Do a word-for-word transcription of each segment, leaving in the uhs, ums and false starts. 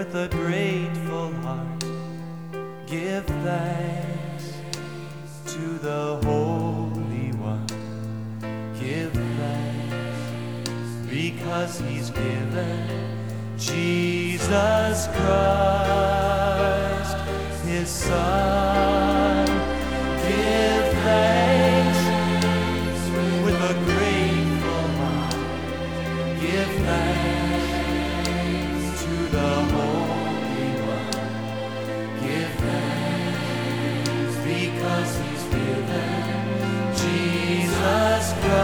with a grateful heart, give thanks to the Holy One. Give thanks because He's given Jesus Christ, His Son. Give thanks with a grateful heart. Give thanks to the Holy One. Give thanks because He's given Jesus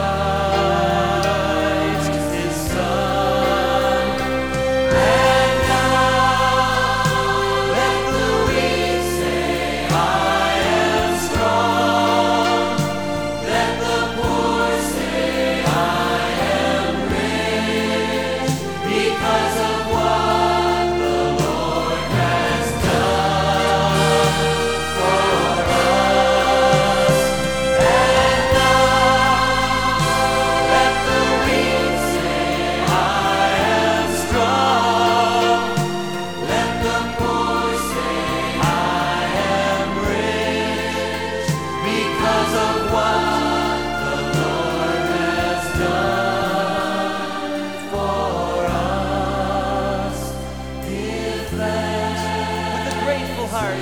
Christ, His Son. And now let the weak say, I am strong. Let the poor say, I am rich, because of what the Lord has done for us. And now let the weak say, I am strong. Let the poor say, I am rich, because of what the Lord has done for us. Give thanks with a grateful heart.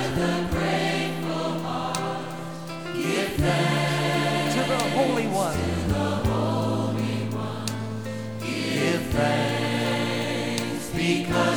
Give thanks to the Holy One. Give thanks because